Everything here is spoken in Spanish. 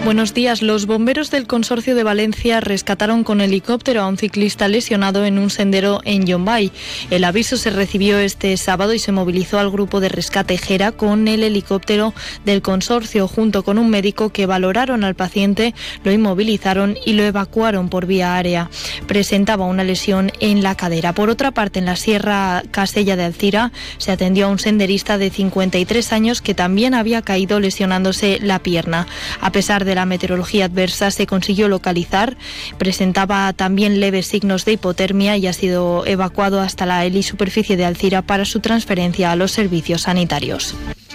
Buenos días. Los bomberos del Consorcio de Valencia rescataron con helicóptero a un ciclista lesionado en un sendero en Llombai. El aviso se recibió este sábado y se movilizó al grupo de rescate Gera con el helicóptero del consorcio junto con un médico que valoraron al paciente, lo inmovilizaron y lo evacuaron por vía aérea. Presentaba una lesión en la cadera. Por otra parte, en la Sierra Casella de Alcira se atendió a un senderista de 53 años que también había caído lesionándose la pierna. A pesar de la meteorología adversa, se consiguió localizar. Presentaba también leves signos de hipotermia y ha sido evacuado hasta la helisuperficie de Alcira para su transferencia a los servicios sanitarios.